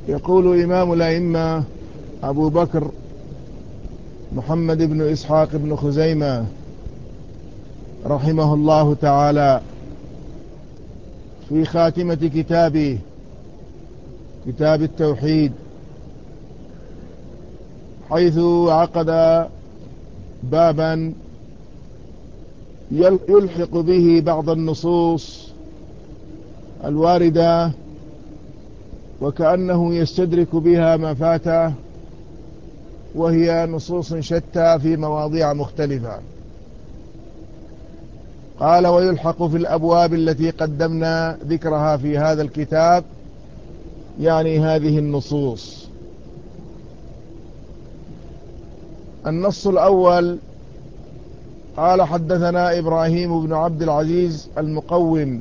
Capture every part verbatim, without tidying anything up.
يقول إمام الأئمة أبو بكر محمد بن إسحاق بن خزيمة رحمه الله تعالى في خاتمة كتابه كتاب التوحيد، حيث عقد بابا يلحق به بعض النصوص الواردة وكأنه يستدرك بها ما فاته، وهي نصوص شتى في مواضيع مختلفة. قال: ويلحق في الأبواب التي قدمنا ذكرها في هذا الكتاب، يعني هذه النصوص. النص الأول: قال: حدثنا إبراهيم بن عبد العزيز المقوم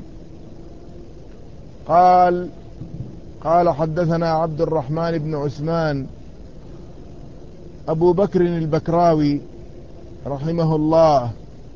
قال قال حدثنا عبد الرحمن بن عثمان أبو بكر البكراوي رحمه الله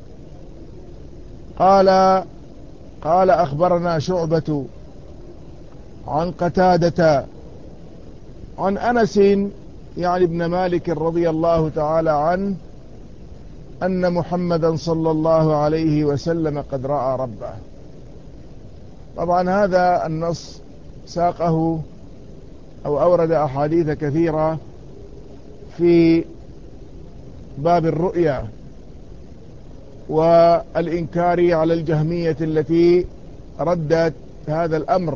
قال قال أخبرنا شعبة عن قتادة عن أنس يعني ابن مالك رضي الله تعالى عنه أن محمدا صلى الله عليه وسلم قد رأى ربه. طبعا هذا النص ساقه أو أورد أحاديث كثيرة في باب الرؤيا والإنكار على الجهمية التي ردت هذا الأمر،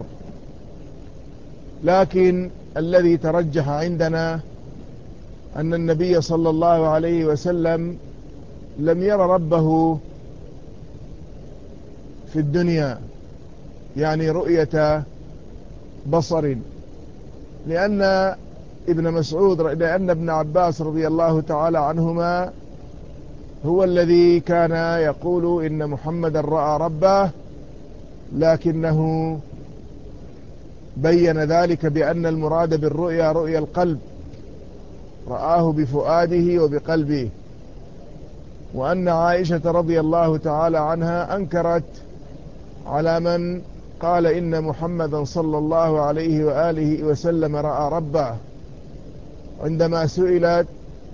لكن الذي ترجح عندنا أن النبي صلى الله عليه وسلم لم ير ربه في الدنيا، يعني رؤية بصر، لأن ابن مسعود لأن ابن عباس رضي الله تعالى عنهما هو الذي كان يقول إن محمدا رأى ربه، لكنه بين ذلك بأن المراد بالرؤيا رؤيا القلب، رآه بفؤاده وبقلبه. وأن عائشة رضي الله تعالى عنها أنكرت على من قال إن محمدا صلى الله عليه وآله وسلم رأى ربه، عندما سئلت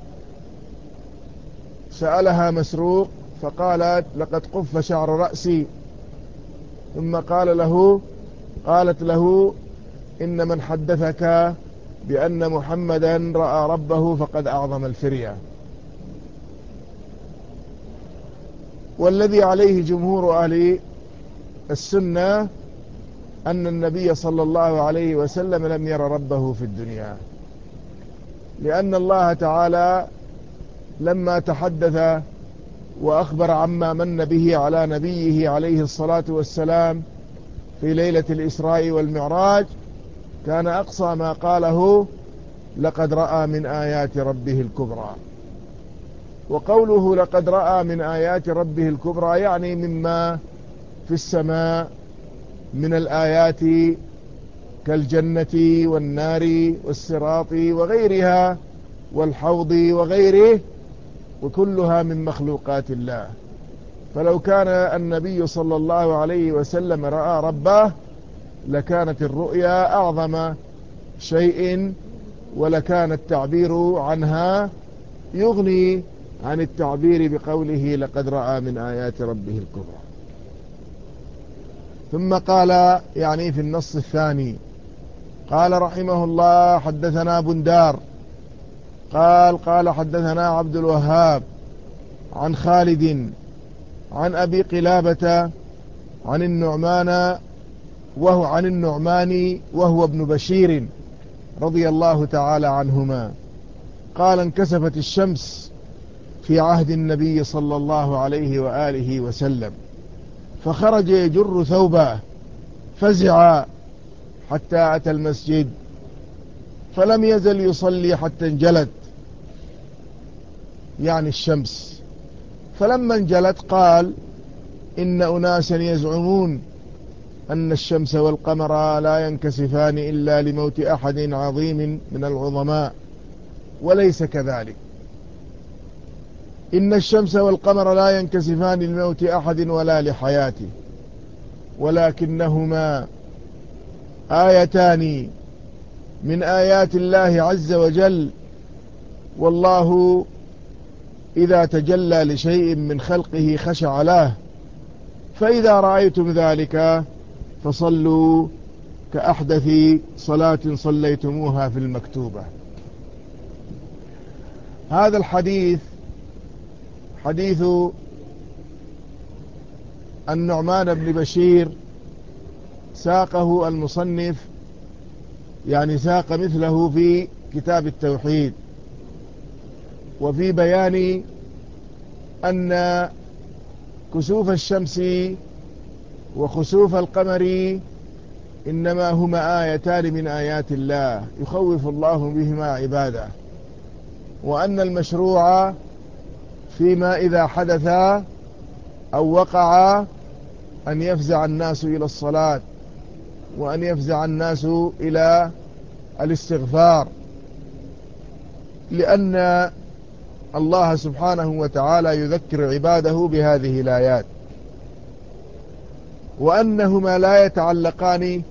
سألها مسروق فقالت: لقد قف شعر رأسي. ثم قال له قالت له: إن من حدثك بأن محمدا رأى ربه فقد أعظم الفرية. والذي عليه جمهور أهل السنة أن النبي صلى الله عليه وسلم لم ير ربه في الدنيا، لأن الله تعالى لما تحدث وأخبر عما من به على نبيه عليه الصلاة والسلام في ليلة الإسراء والمعراج كان أقصى ما قاله: لقد رأى من آيات ربه الكبرى. وقوله لقد رأى من آيات ربه الكبرى يعني مما في السماء من الآيات كالجنة والنار والصراط وغيرها والحوض وغيره، وكلها من مخلوقات الله. فلو كان النبي صلى الله عليه وسلم رأى ربه لكانت الرؤيا أعظم شيء، ولكان التعبير عنها يغني عن التعبير بقوله لقد رأى من آيات ربه الكبرى. ثم قال يعني في النص الثاني: قال رحمه الله: حدثنا بندار قال قال حدثنا عبد الوهاب عن خالد عن أبي قلابة عن النعمان وهو عن النعمان وهو ابن بشير رضي الله تعالى عنهما قال: انكسفت الشمس في عهد النبي صلى الله عليه وآله وسلم، فخرج يجر ثوبه فزع حتى أتى المسجد، فلم يزل يصلي حتى انجلت، يعني الشمس. فلما انجلت قال: إن أناسا يزعمون أن الشمس والقمر لا ينكسفان إلا لموت أحد عظيم من العظماء، وليس كذلك. إن الشمس والقمر لا ينكسفان لموت أحد ولا لحياته، ولكنهما آيتان من آيات الله عز وجل. والله إذا تجلى لشيء من خلقه خشع له، فإذا رأيتم ذلك فصلوا كأحدث صلاة صليتموها في المكتوبة. هذا الحديث حديث النعمان بن بشير ساقه المصنف، يعني ساق مثله في كتاب التوحيد، وفي بيان أن كسوف الشمس وخسوف القمر إنما هما آيتان من آيات الله يخوف الله بهما عباده، وأن المشروع فيما إذا حدث أو وقع أن يفزع الناس إلى الصلاة، وأن يفزع الناس إلى الاستغفار، لأن الله سبحانه وتعالى يذكر عباده بهذه الآيات، وأنهما لا يتعلقان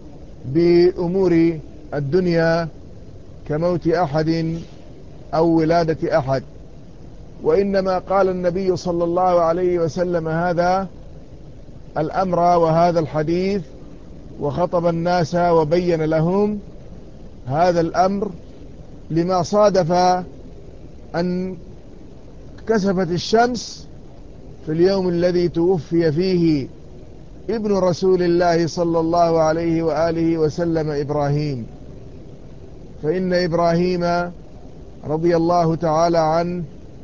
بأمور الدنيا كموت أحد أو ولادة أحد، وإنما قال النبي صلى الله عليه وسلم هذا الأمر وهذا الحديث وخطب الناس وبين لهم هذا الأمر لما صادف أن كسفت الشمس في اليوم الذي توفي فيه ابن رسول الله صلى الله عليه وآله وسلم إبراهيم. فإن إبراهيم رضي الله تعالى عنه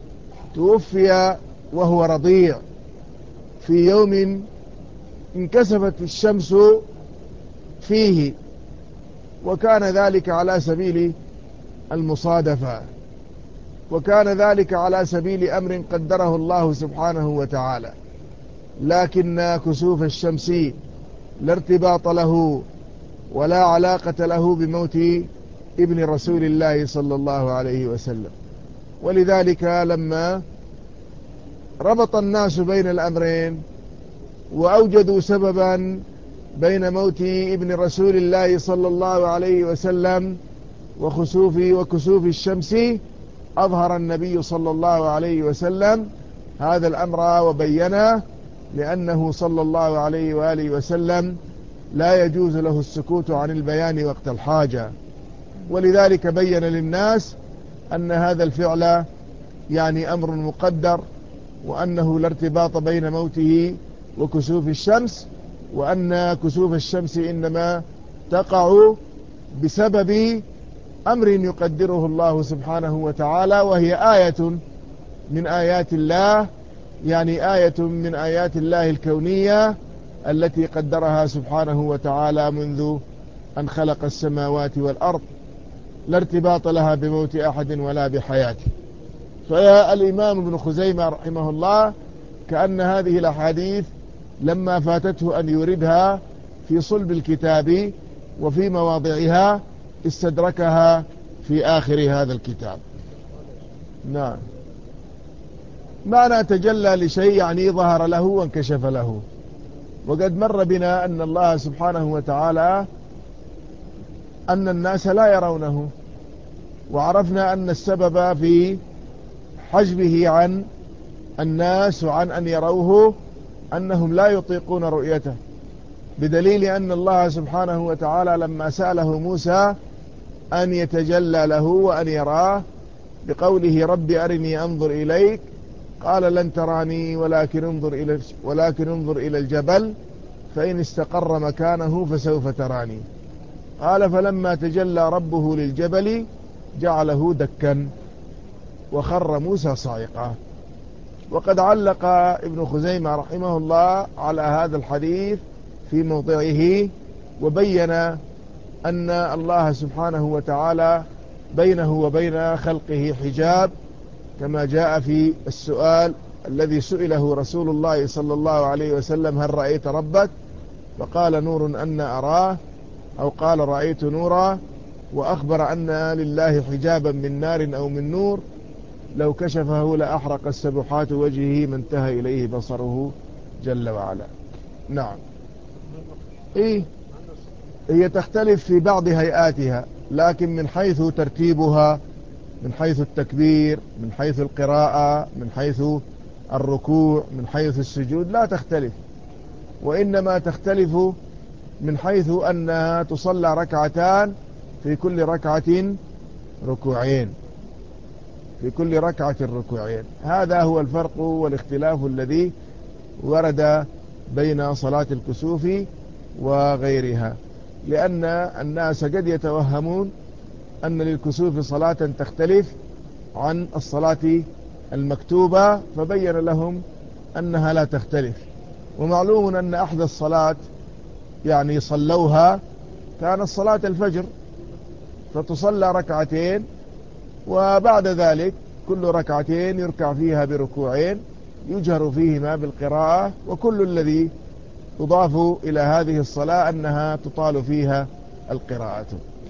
توفي وهو رضيع في يوم انكسفت الشمس فيه، وكان ذلك على سبيل المصادفة، وكان ذلك على سبيل أمر قدره الله سبحانه وتعالى، لكن كسوف الشمس لا ارتباط له ولا علاقة له بموت ابن رسول الله صلى الله عليه وسلم. ولذلك لما ربط الناس بين الأمرين وأوجدوا سببا بين موت ابن رسول الله صلى الله عليه وسلم وخسوف وكسوف الشمس، أظهر النبي صلى الله عليه وسلم هذا الأمر وبينه، لأنه صلى الله عليه وآله وسلم لا يجوز له السكوت عن البيان وقت الحاجة، ولذلك بين للناس أن هذا الفعل يعني أمر مقدر، وأنه لا ارتباط بين موته وكسوف الشمس، وأن كسوف الشمس إنما تقع بسبب أمر يقدره الله سبحانه وتعالى، وهي آية من آيات الله، يعني آية من آيات الله الكونية التي قدرها سبحانه وتعالى منذ أن خلق السماوات والأرض، لا ارتباط لها بموت أحد ولا بحياته. فيا الإمام ابن خزيمة رحمه الله كأن هذه الأحاديث لما فاتته أن يوردها في صلب الكتاب وفي مواضعها استدركها في آخر هذا الكتاب. نعم. معنى تجلى لشيء يعني ظهر له وانكشف له، وقد مر بنا أن الله سبحانه وتعالى أن الناس لا يرونه، وعرفنا أن السبب في حجبه عن الناس وعن أن يروه أنهم لا يطيقون رؤيته، بدليل أن الله سبحانه وتعالى لما سأله موسى أن يتجلى له وأن يراه بقوله رب أرني أنظر إليك، قال لن تراني ولكن انظر إلى ولكن انظر إلى الجبل فإن استقر مكانه فسوف تراني. قال فلما تجلى ربه للجبل جعله دكا وخر موسى صاعقا. وقد علق ابن خزيمة رحمه الله على هذا الحديث في موضعه، وبين أن الله سبحانه وتعالى بينه وبين خلقه حجاب، كما جاء في السؤال الذي سئله رسول الله صلى الله عليه وسلم هل رأيت ربك؟ فقال نور أن أراه، أو قال رأيت نورا، وأخبر أن لله حجابا من نار أو من نور لو كشفه لأحرق السبحات وجهه ما انتهى إليه بصره جل وعلا. نعم. إيه؟ هي تختلف في بعض هيئاتها، لكن من حيث ترتيبها، من حيث التكبير، من حيث القراءة، من حيث الركوع، من حيث السجود لا تختلف، وإنما تختلف من حيث أنها تصلى ركعتان في كل ركعة ركوعين، في كل ركعة ركوعين. هذا هو الفرق والاختلاف الذي ورد بين صلاة الكسوف وغيرها، لأن الناس قد يتوهمون أن للكسوف صلاة تختلف عن الصلاة المكتوبة، فبين لهم أنها لا تختلف. ومعلوم أن أحدث الصلاة يعني صلوها كانت صلاة الفجر، فتصلى ركعتين، وبعد ذلك كل ركعتين يركع فيها بركوعين يجهر فيهما بالقراءة، وكل الذي يضاف إلى هذه الصلاة أنها تطال فيها القراءة.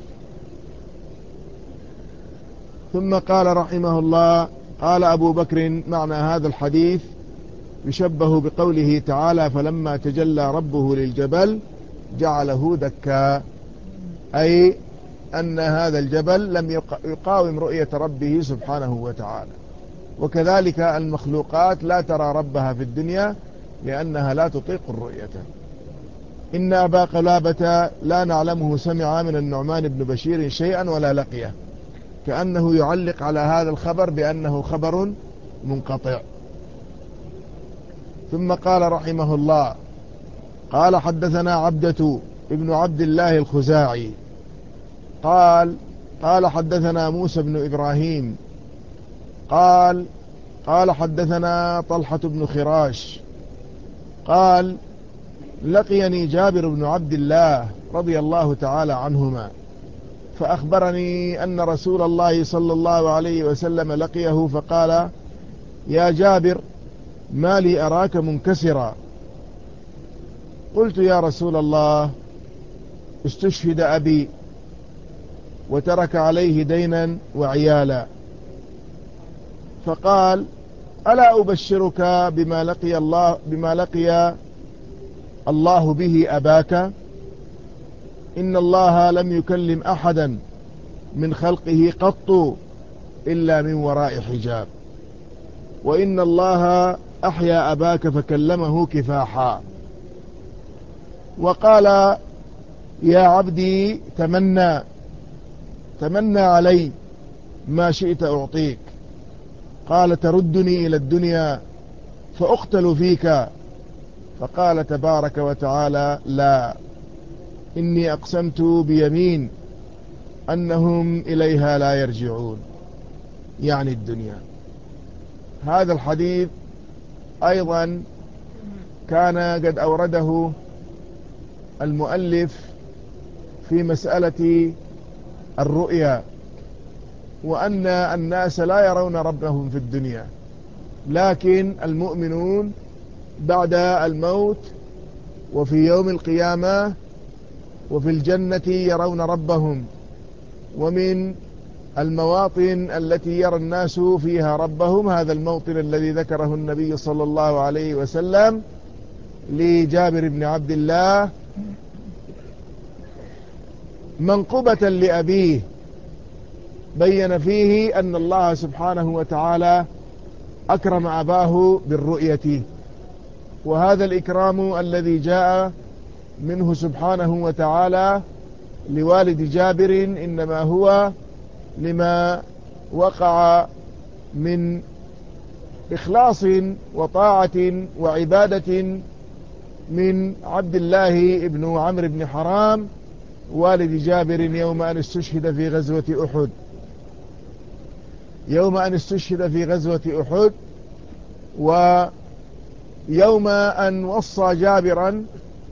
ثم قال رحمه الله: قال أبو بكر: معنى هذا الحديث يشبه بقوله تعالى: فلما تجلى ربه للجبل جعله دكا، أي أن هذا الجبل لم يقاوم رؤية ربه سبحانه وتعالى. وكذلك المخلوقات لا ترى ربها في الدنيا لأنها لا تطيق الرؤية. إن أبا قلابة لا نعلمه سمع من النعمان بن بشير شيئا ولا لقيه، كأنه يعلق على هذا الخبر بأنه خبر منقطع. ثم قال رحمه الله: قال حدثنا عبدة ابن عبد الله الخزاعي قال قال حدثنا موسى بن إبراهيم قال قال حدثنا طلحة بن خراش قال: لقيني جابر بن عبد الله رضي الله تعالى عنهما، فأخبرني أن رسول الله صلى الله عليه وسلم لقيه فقال: يا جابر، ما لي أراك منكسرا؟ قلت: يا رسول الله، استشهد أبي وترك عليه دينا وعيالا. فقال: ألا أبشرك بما لقي الله بما لقي الله به أباك؟ إن الله لم يكلم أحدا من خلقه قط إلا من وراء حجاب، وإن الله أحيا أباك فكلمه كفاحا، وقال: يا عبدي، تمنى تمنى علي ما شئت أعطيك. قال: تردني إلى الدنيا فأقتل فيك. فقال تبارك وتعالى: لا، إني أقسمت بيمين أنهم إليها لا يرجعون، يعني الدنيا. هذا الحديث أيضا كان قد أورده المؤلف في مسألة الرؤيا، وأن الناس لا يرون ربهم في الدنيا، لكن المؤمنون بعد الموت وفي يوم القيامة وفي الجنة يرون ربهم. ومن المواطن التي يرى الناس فيها ربهم هذا الموطن الذي ذكره النبي صلى الله عليه وسلم لجابر بن عبد الله منقبة لأبيه، بين فيه أن الله سبحانه وتعالى أكرم أباه بالرؤية، وهذا الإكرام الذي جاء منه سبحانه وتعالى لوالد جابر إنما هو لما وقع من إخلاص وطاعة وعبادة من عبد الله ابن عمرو بن حرام والد جابر يوم أن استشهد في غزوة أحد يوم أن استشهد في غزوة أحد ويوم أن وصى جابرا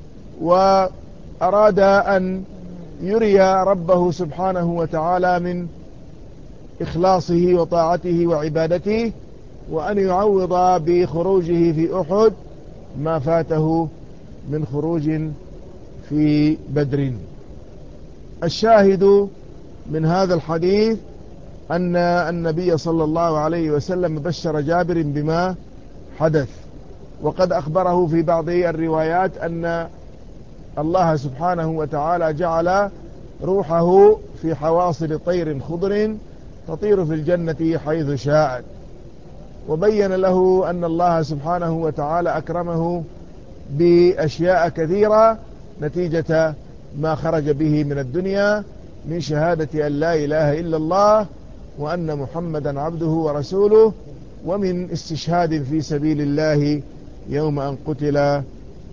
وأراد أن يري ربه سبحانه وتعالى من إخلاصه وطاعته وعبادته، وأن يعوض بخروجه في أحد ما فاته من خروج في بدر. الشاهد من هذا الحديث أن النبي صلى الله عليه وسلم بشر جابر بما حدث، وقد أخبره في بعض الروايات أن الله سبحانه وتعالى جعل روحه في حواصل طير خضر تطير في الجنة حيث شاءت. وبين له أن الله سبحانه وتعالى أكرمه بأشياء كثيرة نتيجة ما خرج به من الدنيا من شهادة أن لا إله إلا الله وأن محمدا عبده ورسوله، ومن استشهاد في سبيل الله يوم أن قتل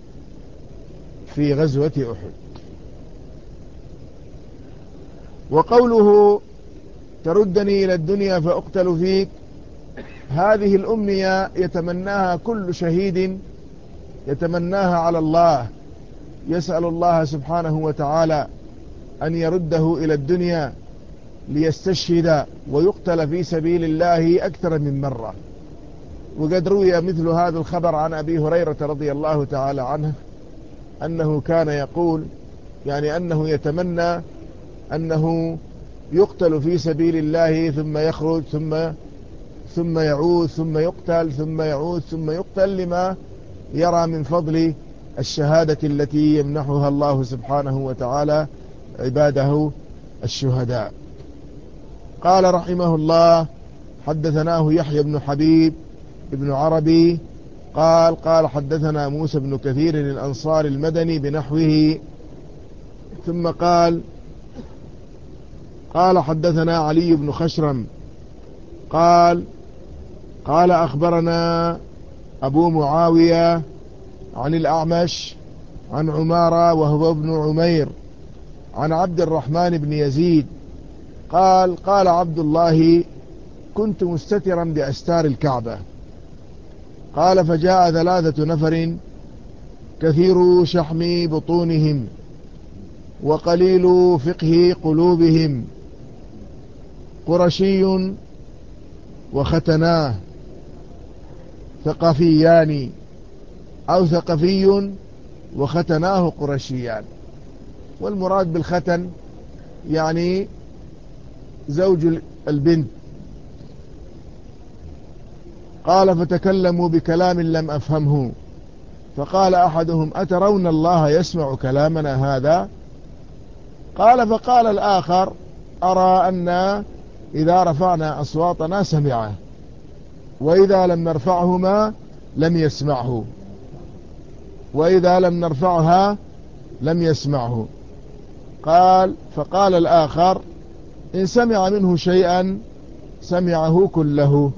في غزوة أحد. وقوله تردني إلى الدنيا فأقتل فيك، هذه الأمنية يتمناها كل شهيد يتمناها على الله، يسأل الله سبحانه وتعالى أن يرده إلى الدنيا ليستشهد ويقتل في سبيل الله أكثر من مرة. وقد روي مثل هذا الخبر عن أبي هريرة رضي الله تعالى عنه أنه كان يقول يعني أنه يتمنى أنه يقتل في سبيل الله ثم يخرج ثم ثم يعود ثم يقتل ثم يعود ثم يقتل، لما يرى من فضل الشهادة التي يمنحها الله سبحانه وتعالى عباده الشهداء. قال رحمه الله حدثناه يحيى بن حبيب ابن عربي قال قال حدثنا موسى بن كثير الأنصار المدني بنحوه، ثم قال قال حدثنا علي بن خشرم قال قال أخبرنا أبو معاوية عن الأعمش عن عمارة وهو ابن عمير عن عبد الرحمن بن يزيد قال قال عبد الله كنت مستترا بأستار الكعبة، قال فجاء ثلاثة نفر كثير شحم بطونهم وقليل فقه قلوبهم، قرشي وختناه ثقفيان أو ثقفي وختناه قرشيان. والمراد بالختن يعني زوج البنت. قال فتكلموا بكلام لم أفهمه، فقال أحدهم أترون الله يسمع كلامنا هذا؟ قال فقال الآخر أرى أن إذا رفعنا أصواتنا سمعه وإذا لم نرفعهما لم يسمعه وإذا لم نرفعها لم يسمعه. قال فقال الآخر إن سمع منه شيئا سمعه كله.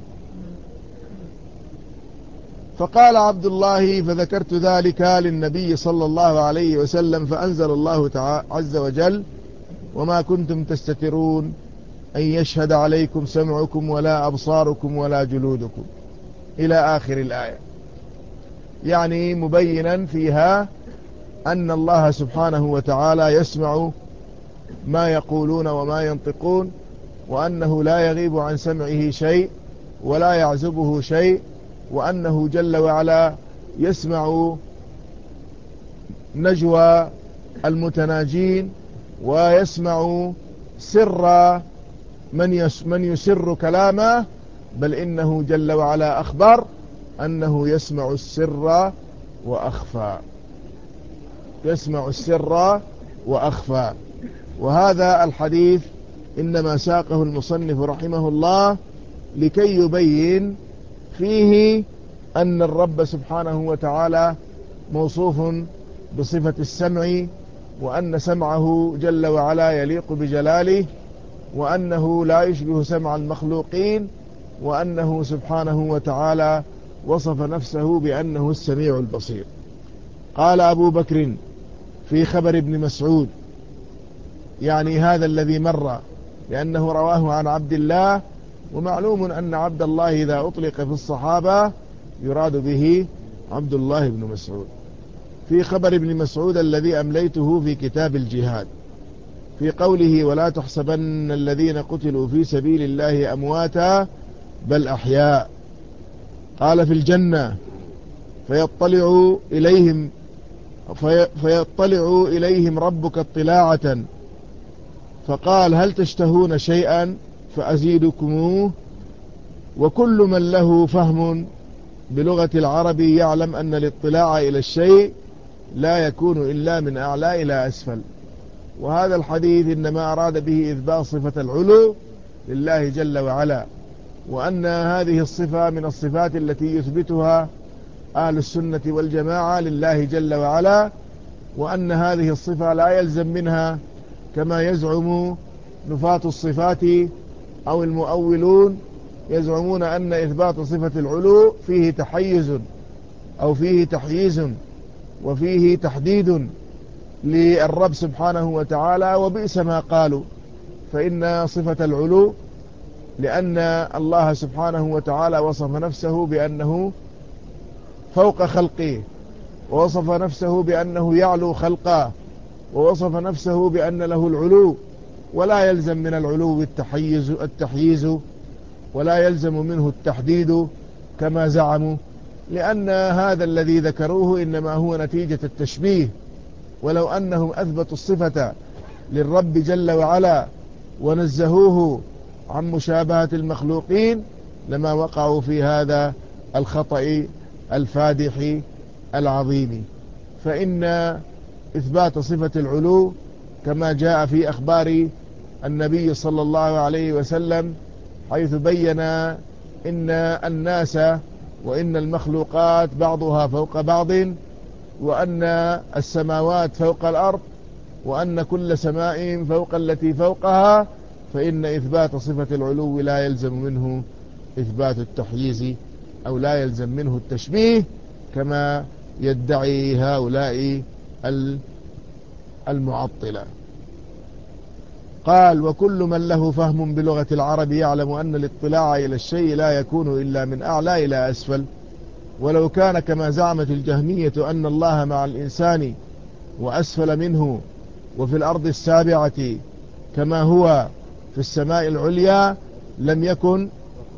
فقال عبد الله فذكرت ذلك للنبي صلى الله عليه وسلم فأنزل الله تعالى عز وجل وما كنتم تستترون أن يشهد عليكم سمعكم ولا أبصاركم ولا جلودكم إلى آخر الآية، يعني مبينا فيها أن الله سبحانه وتعالى يسمع ما يقولون وما ينطقون، وأنه لا يغيب عن سمعه شيء ولا يعزبه شيء، وأنه جل وعلا يسمع نجوى المتناجين ويسمع سر من من يسر كلامه، بل إنه جل وعلا أخبر أنه يسمع السر وأخفى يسمع السر وأخفى. وهذا الحديث إنما ساقه المصنف رحمه الله لكي يبين فيه أن الرب سبحانه وتعالى موصوف بصفة السمع، وأن سمعه جل وعلا يليق بجلاله، وأنه لا يشبه سمع المخلوقين، وأنه سبحانه وتعالى وصف نفسه بأنه السميع البصير. قال أبو بكر في خبر ابن مسعود، يعني هذا الذي مر، لأنه رواه عن عبد الله، ومعلوم أن عبد الله إذا أطلق في الصحابة يراد به عبد الله بن مسعود. في خبر ابن مسعود الذي أمليته في كتاب الجهاد في قوله ولا تحسبن الذين قتلوا في سبيل الله أمواتا بل أحياء، قال في الجنة فيطلع إليهم في فيطلع إليهم ربك اطلاعة فقال هل تشتهون شيئا فأزيدكموه. وكل من له فهم بلغة العرب يعلم أن الاطلاع إلى الشيء لا يكون إلا من أعلى إلى أسفل، وهذا الحديث إنما أراد به إثبات صفة العلو لله جل وعلا، وأن هذه الصفة من الصفات التي يثبتها أهل السنة والجماعة لله جل وعلا، وأن هذه الصفة لا يلزم منها كما يزعم نفاة الصفات أو المؤولون، يزعمون أن إثبات صفة العلو فيه تحيز أو فيه تحييز وفيه تحديد للرب سبحانه وتعالى، وبئس ما قالوا. فإن صفة العلو لأن الله سبحانه وتعالى وصف نفسه بأنه فوق خلقه، ووصف نفسه بأنه يعلو خلقه، ووصف نفسه بأن له العلو، ولا يلزم من العلو التحيز, التحييز ولا يلزم منه التحديد كما زعموا، لأن هذا الذي ذكروه إنما هو نتيجة التشبيه. ولو أنهم أثبتوا الصفة للرب جل وعلا ونزهوه عن مشابهة المخلوقين لما وقعوا في هذا الخطأ الفادح العظيم. فإن إثبات صفة العلو كما جاء في أخبار النبي صلى الله عليه وسلم، حيث بين إن الناس وإن المخلوقات بعضها فوق بعض، وأن السماوات فوق الأرض، وأن كل سماء فوق التي فوقها، فإن إثبات صفة العلو لا يلزم منه إثبات التحييز أو لا يلزم منه التشبيه كما يدعي هؤلاء المعطلة. قال: وكل من له فهم بلغة العرب يعلم أن الاطلاع إلى الشيء لا يكون إلا من أعلى إلى أسفل، ولو كان كما زعمت الجهمية أن الله مع الإنسان وأسفل منه وفي الأرض السابعة كما هو في السماء العليا لم يكن،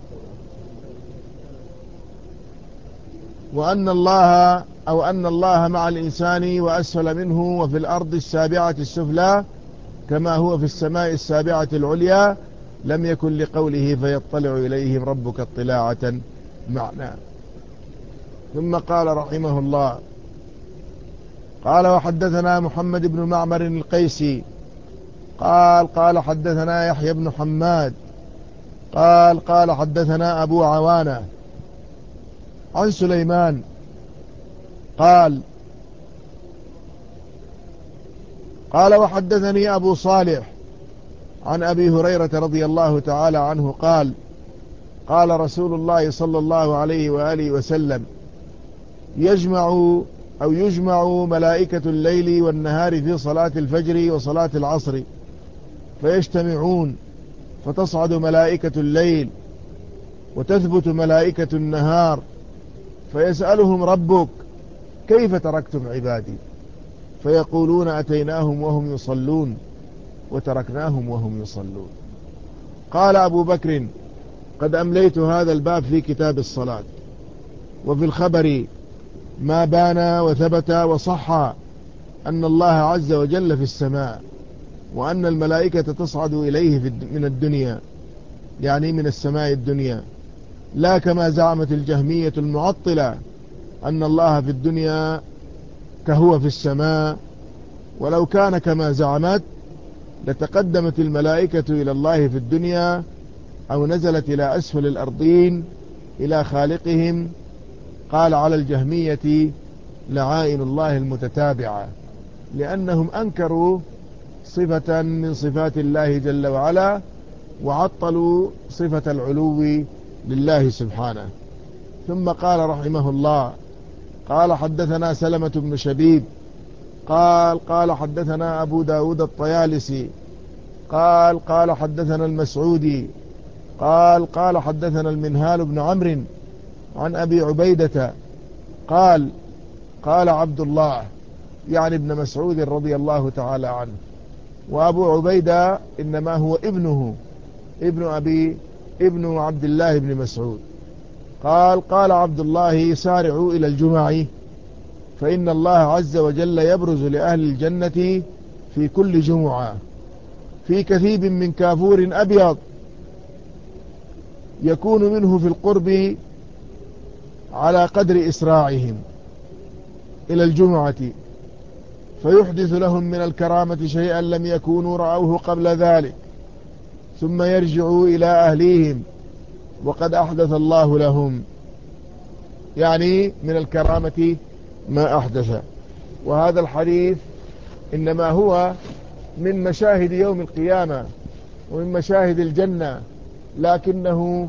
وأن الله أو أن الله مع الإنسان وأسفل منه وفي الأرض السابعة السفلى كما هو في السماء السابعة العليا لم يكن لقوله فيطلع إليهم ربك اطلاعة معنى. ثم قال رحمه الله: قال: وحدثنا محمد بن معمر القيسي قال قال حدثنا يحيى بن حماد قال قال حدثنا أبو عوانة عن سليمان قال قال وحدثني أبو صالح عن أبي هريرة رضي الله تعالى عنه قال: قال رسول الله صلى الله عليه وآله وسلم: يجمع أو يجمع ملائكة الليل والنهار في صلاة الفجر وصلاة العصر، فيجتمعون، فتصعد ملائكة الليل وتثبت ملائكة النهار، فيسألهم ربك: كيف تركتم عبادي؟ فيقولون: أتيناهم وهم يصلون وتركناهم وهم يصلون. قال أبو بكر: قد أمليت هذا الباب في كتاب الصلاة. وفي الخبر ما بان وثبت وصح أن الله عز وجل في السماء، وأن الملائكة تصعد إليه من الدنيا، يعني من السماء الدنيا، لا كما زعمت الجهمية المعطلة أن الله في الدنيا كهو في السماء. ولو كان كما زعمت لتقدمت الملائكة إلى الله في الدنيا أو نزلت إلى أسفل الأرضين إلى خالقهم. قال: على الجهمية لعائن الله المتتابعة، لأنهم أنكروا صفة من صفات الله جل وعلا وعطلوا صفة العلو لله سبحانه. ثم قال رحمه الله: قال حدثنا سلمة بن شبيب قال قال حدثنا أبو داود الطيالسي قال قال حدثنا المسعودي قال قال حدثنا المنهال بن عمرو عن أبي عبيدة قال قال عبد الله، يعني ابن مسعود رضي الله تعالى عنه، وأبو عبيدة إنما هو ابنه ابن أبي ابن عبد الله بن مسعود. قال قال عبد الله: سارعوا إلى الجمع، فإن الله عز وجل يبرز لأهل الجنة في كل جمعة في كثيب من كافور أبيض يكون منه في القرب على قدر إسراعهم إلى الجمعة، فيحدث لهم من الكرامة شيئا لم يكونوا رأوه قبل ذلك، ثم يرجعوا إلى أهليهم وقد أحدث الله لهم، يعني من الكرامة ما أحدث. وهذا الحديث إنما هو من مشاهد يوم القيامة ومن مشاهد الجنة، لكنه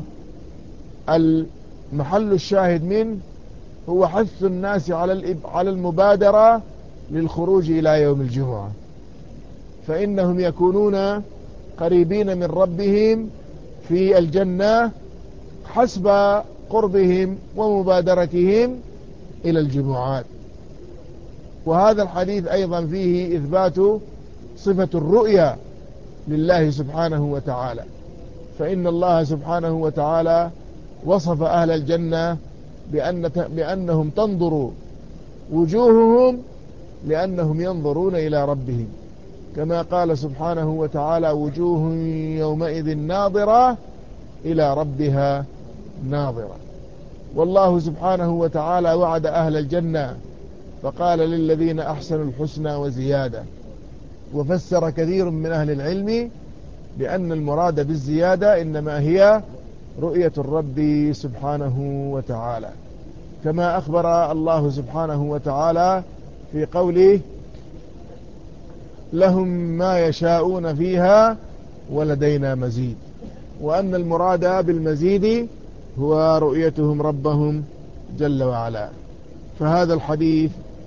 المحل الشاهد منه هو حث الناس على على المبادرة للخروج إلى يوم الجمعة، فإنهم يكونون قريبين من ربهم في الجنة حسب قربهم ومبادرتهم إلى الجمعات. وهذا الحديث أيضا فيه إثبات صفة الرؤيا لله سبحانه وتعالى، فإن الله سبحانه وتعالى وصف أهل الجنة بأن بأنهم تنظر وجوههم لأنهم ينظرون إلى ربهم، كما قال سبحانه وتعالى: وجوه يومئذ ناظرة إلى ربها ناظرة. والله سبحانه وتعالى وعد أهل الجنة فقال: للذين أحسنوا الحسنى وزيادة. وفسر كثير من أهل العلم بأن المراد بالزيادة إنما هي رؤية الرب سبحانه وتعالى، كما أخبر الله سبحانه وتعالى في قوله: لهم ما يشاءون فيها ولدينا مزيد، وأن المراد بالمزيد هو رؤيتهم ربهم جل وعلا. فهذا الحديث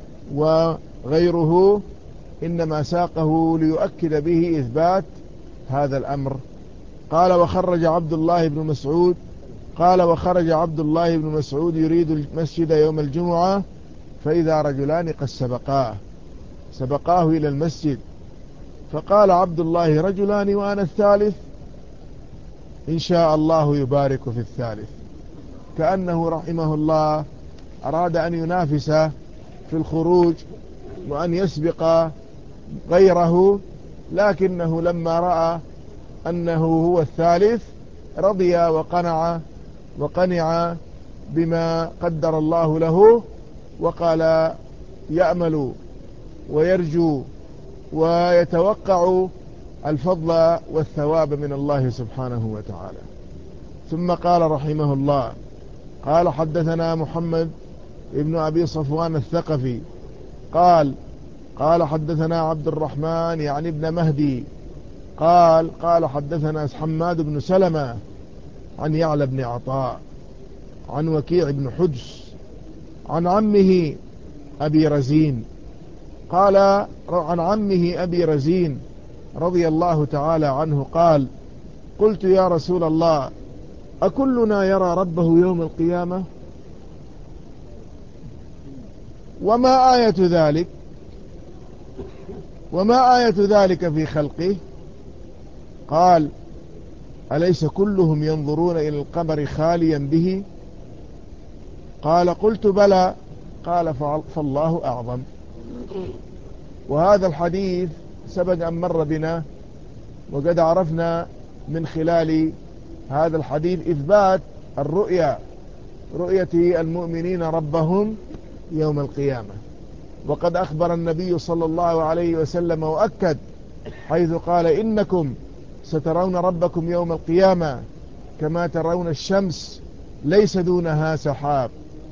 وغيره إنما ساقه ليؤكد به إثبات هذا الأمر. قال: وخرج عبد الله بن مسعود قال وخرج عبد الله بن مسعود يريد المسجد يوم الجمعة، فإذا رجلان قد سبقاه سبقاه إلى المسجد، فقال عبد الله: رجلان وأنا الثالث، إن شاء الله يبارك في الثالث. كأنه رحمه الله أراد أن ينافس في الخروج وأن يسبق غيره، لكنه لما رأى أنه هو الثالث رضي وقنع وقنع بما قدر الله له، وقال يأمل ويرجو ويتوقع الفضل والثواب من الله سبحانه وتعالى. ثم قال رحمه الله: قال: حدثنا محمد ابن أبي صفوان الثقفي قال قال حدثنا عبد الرحمن يعني ابن مهدي قال قال حدثنا حماد بن سلمة عن يعلى بن عطاء عن وكيع بن حجس عن عمه أبي رزين قال عن عمه أبي رزين رضي الله تعالى عنه قال: قلت يا رسول الله، أكلنا يرى ربه يوم القيامة؟ وما آية ذلك وما آية ذلك في خلقه؟ قال: أليس كلهم ينظرون إلى القمر خاليا به؟ قال: قلت بلى. قال: فالله أعظم. وهذا الحديث سبق أن مر بنا، وقد عرفنا من خلال هذا الحديث إثبات الرؤيا، رؤية المؤمنين ربهم يوم القيامة. وقد أخبر النبي صلى الله عليه وسلم وأكد حيث قال: إنكم سترون ربكم يوم القيامة كما ترون الشمس ليس دونها سحاب،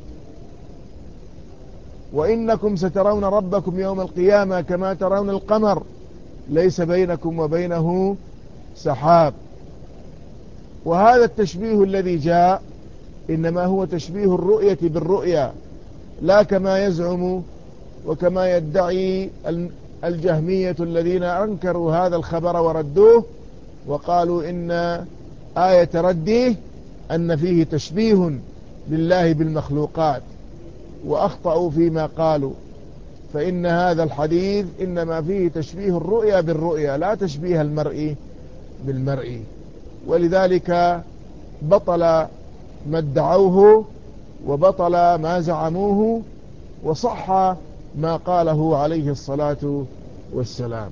وإنكم سترون ربكم يوم القيامة كما ترون القمر ليس بينكم وبينه سحاب. وهذا التشبيه الذي جاء إنما هو تشبيه الرؤية بالرؤيا، لا كما يزعم وكما يدعي الجهمية الذين أنكروا هذا الخبر وردوه وقالوا إن آية رديه أن فيه تشبيه لله بالمخلوقات، وأخطأوا فيما قالوا. فإن هذا الحديث إنما فيه تشبيه الرؤيا بالرؤيا، لا تشبيه المرء بالمرء، ولذلك بطل ما ادعوه وبطل ما زعموه وصح ما قاله عليه الصلاة والسلام.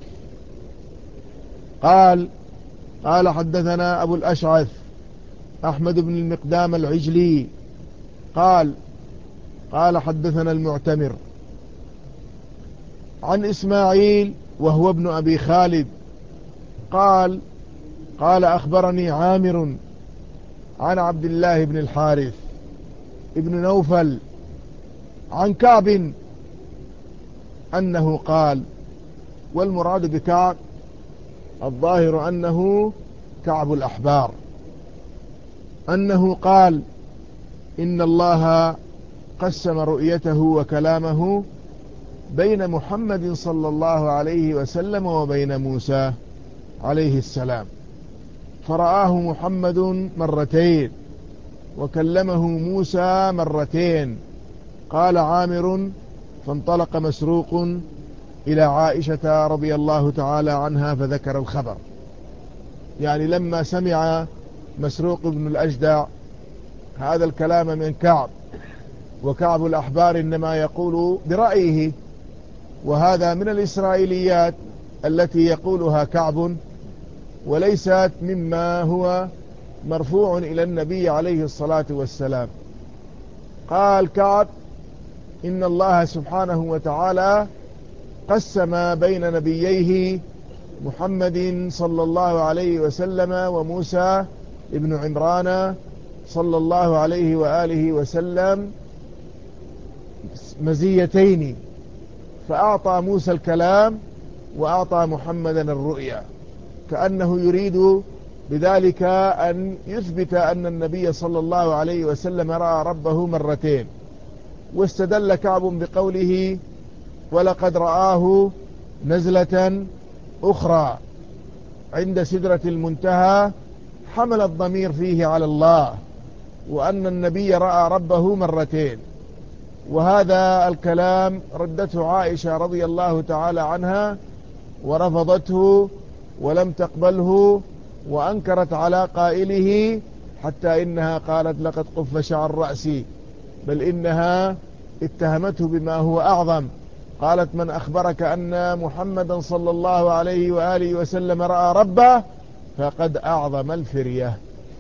قال قال حدثنا أبو الأشعث أحمد بن المقدام العجلي قال قال حدثنا المعتمر عن إسماعيل وهو ابن أبي خالد قال قال أخبرني عامر عن عبد الله بن الحارث ابن نوفل عن كعب أنه قال، والمراد بكعب الظاهر أنه كعب الأحبار، أنه قال إن الله قسم رؤيته وكلامه بين محمد صلى الله عليه وسلم وبين موسى عليه السلام، فرآه محمد مرتين وكلمه موسى مرتين. قال عامر فانطلق مسروق إلى عائشة رضي الله تعالى عنها فذكر الخبر. يعني لما سمع مسروق بن الأجدع هذا الكلام من كعب، وكعب الأحبار إنما يقول برأيه، وهذا من الإسرائيليات التي يقولها كعب وليست مما هو مرفوع إلى النبي عليه الصلاة والسلام. قال كعب إن الله سبحانه وتعالى قسم بين نبييه محمد صلى الله عليه وسلم وموسى ابن عمران صلى الله عليه وآله وسلم مزيتين، فأعطى موسى الكلام وأعطى محمدا الرؤيا، كأنه يريد بذلك أن يثبت أن النبي صلى الله عليه وسلم رأى ربه مرتين. واستدل كعب بقوله ولقد رآه نزلة أخرى عند سدرة المنتهى، حمل الضمير فيه على الله، وأن النبي رأى ربه مرتين. وهذا الكلام ردته عائشة رضي الله تعالى عنها ورفضته ولم تقبله وأنكرت على قائله، حتى إنها قالت لقد قف شعر رأسي، بل إنها اتهمته بما هو أعظم. قالت من أخبرك أن محمدا صلى الله عليه وآله وسلم رأى ربه فقد أعظم الفرية.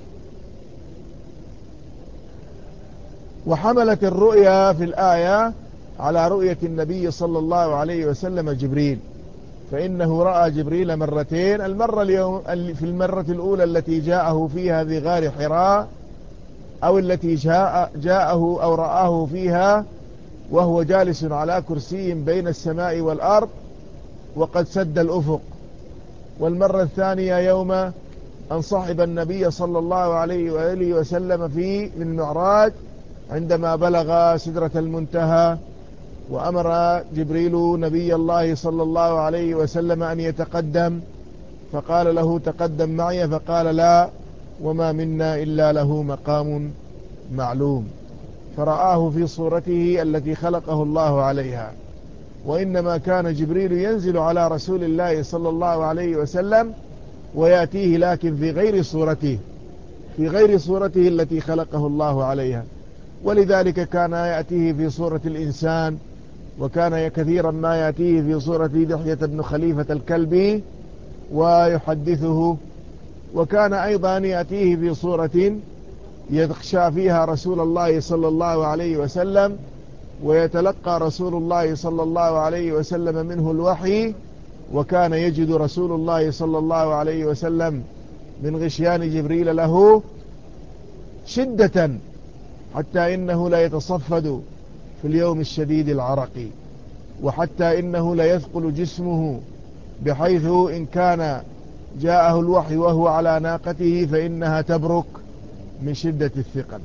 وحملت الرؤيا في الآية على رؤية النبي صلى الله عليه وسلم جبريل، فإنه رأى جبريل مرتين، المرة اليوم في المرة الأولى التي جاءه فيها في غار حراء، أو التي جاء جاءه أو رآه فيها وهو جالس على كرسي بين السماء والأرض وقد سد الأفق. والمرة الثانية يوم أن صحب النبي صلى الله عليه وآله وسلم في المعراج عندما بلغ سدرة المنتهى، وأمر جبريل نبي الله صلى الله عليه وسلم أن يتقدم، فقال له تقدم معي، فقال لا، وما منا إلا له مقام معلوم. فرآه في صورته التي خلقه الله عليها. وإنما كان جبريل ينزل على رسول الله صلى الله عليه وسلم ويأتيه، لكن في غير صورته في غير صورته التي خلقه الله عليها. ولذلك كان يأتيه في صورة الإنسان، وكان كثيرا ما يأتيه في صورة دحية بن خليفة الكلبي ويحدثه، وكان أيضا يأتيه في صورة يخشى فيها رسول الله صلى الله عليه وسلم، ويتلقى رسول الله صلى الله عليه وسلم منه الوحي، وكان يجد رسول الله صلى الله عليه وسلم من غشيان جبريل له شدة، حتى إنه لا يتصفد في اليوم الشديد العرقي، وحتى إنه لا يثقل جسمه، بحيث إن كان جاءه الوحي وهو على ناقته فإنها تبرك من شدة الثقل.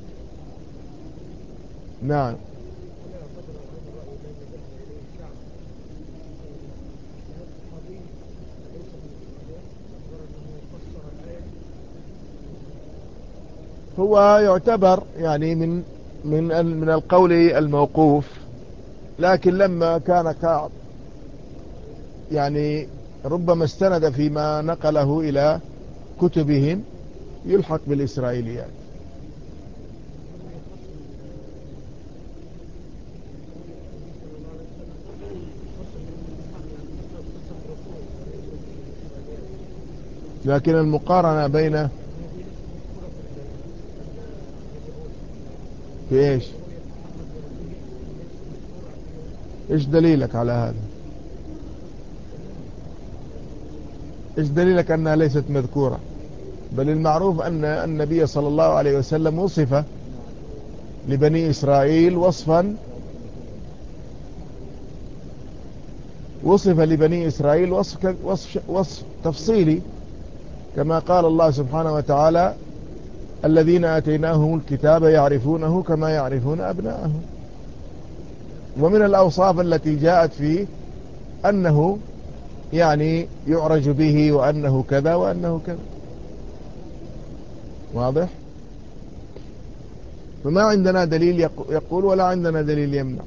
نعم. هو يعتبر يعني من من من القول الموقوف، لكن لما كان كعب يعني ربما استند فيما نقله إلى كتبهم يلحق بالإسرائيليات. لكن المقارنة بين في ايش ايش دليلك على هذا؟ إيش دليلك أنها ليست مذكورة؟ بل المعروف أن النبي صلى الله عليه وسلم وصف لبني إسرائيل وصفا وصف لبني إسرائيل وصف, وصف, وصف تفصيلي، كما قال الله سبحانه وتعالى: الذين آتيناهم الكتاب يعرفونه كما يعرفون أبناءهم. ومن الأوصاف التي جاءت فيه أنه يعني يعرج به، وأنه كذا وأنه كذا. واضح؟ فما عندنا دليل يقول ولا عندنا دليل يمنع.